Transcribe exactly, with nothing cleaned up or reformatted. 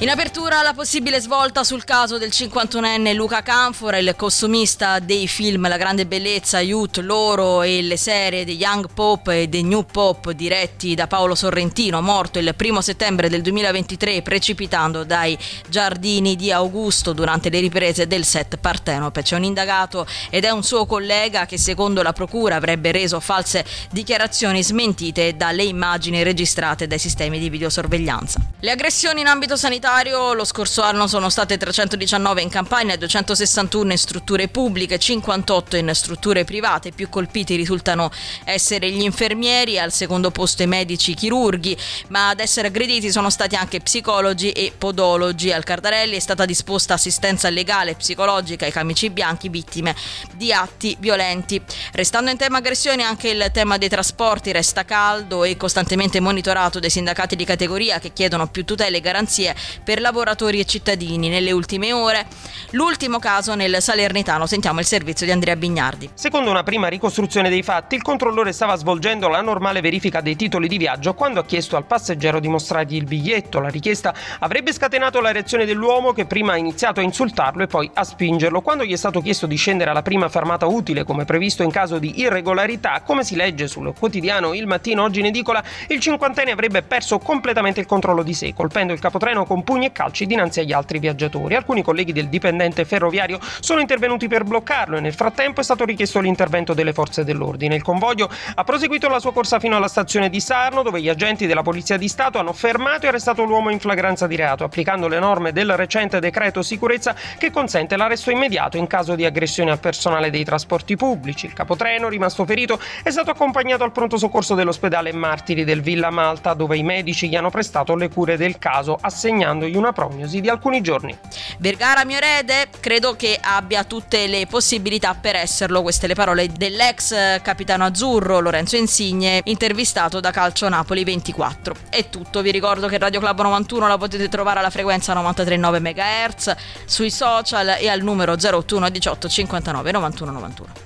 In apertura la possibile svolta sul caso del cinquantunenne Luca Canfora, il costumista dei film La grande bellezza, Youth, Loro e le serie The Young Pop e The New Pop diretti da Paolo Sorrentino, morto il primo settembre del duemilaventitré precipitando dai giardini di Augusto durante le riprese del set Partenope. C'è un indagato ed è un suo collega che secondo la procura avrebbe reso false dichiarazioni smentite dalle immagini registrate dai sistemi di videosorveglianza. Le aggressioni in ambito sanitario lo scorso anno sono state trecentodiciannove in Campania, duecentosessantuno in strutture pubbliche, cinquantotto in strutture private. Più colpiti risultano essere gli infermieri, al secondo posto i medici chirurghi, ma ad essere aggrediti sono stati anche psicologi e podologi. Al Cardarelli è stata disposta assistenza legale e psicologica ai camici bianchi vittime di atti violenti. Restando in tema aggressioni, anche il tema dei trasporti resta caldo e costantemente monitorato dai sindacati di categoria che chiedono più tutele e garanzie per lavoratori e cittadini. Nelle ultime ore l'ultimo caso nel Salernitano. Sentiamo il servizio di Andrea Bignardi. Secondo una prima ricostruzione dei fatti, il controllore stava svolgendo la normale verifica dei titoli di viaggio quando ha chiesto al passeggero di mostrargli il biglietto. La richiesta avrebbe scatenato la reazione dell'uomo, che prima ha iniziato a insultarlo e poi a spingerlo. Quando gli è stato chiesto di scendere alla prima fermata utile come previsto in caso di irregolarità, come si legge sul quotidiano Il Mattino oggi in edicola, il cinquantenne avrebbe perso completamente il controllo di sé, colpendo il capotreno con pugni e calci dinanzi agli altri viaggiatori. Alcuni colleghi del dipendente ferroviario sono intervenuti per bloccarlo e nel frattempo è stato richiesto l'intervento delle forze dell'ordine. Il convoglio ha proseguito la sua corsa fino alla stazione di Sarno, dove gli agenti della Polizia di Stato hanno fermato e arrestato l'uomo in flagranza di reato, applicando le norme del recente decreto sicurezza che consente l'arresto immediato in caso di aggressione al personale dei trasporti pubblici. Il capotreno, rimasto ferito, è stato accompagnato al pronto soccorso dell'ospedale Martiri del Villa Malta, dove i medici gli hanno prestato le cure del caso, assegnandogli una prognosi di alcuni giorni. Vergara mio erede? Credo che abbia tutte le possibilità per esserlo. Queste le parole dell'ex capitano azzurro Lorenzo Insigne, intervistato da Calcio Napoli ventiquattro. È tutto, vi ricordo che Radio Club novantuno la potete trovare alla frequenza novantatré virgola nove megahertz, sui social e al numero zero ottuno diciotto cinquantanove novantuno novantuno.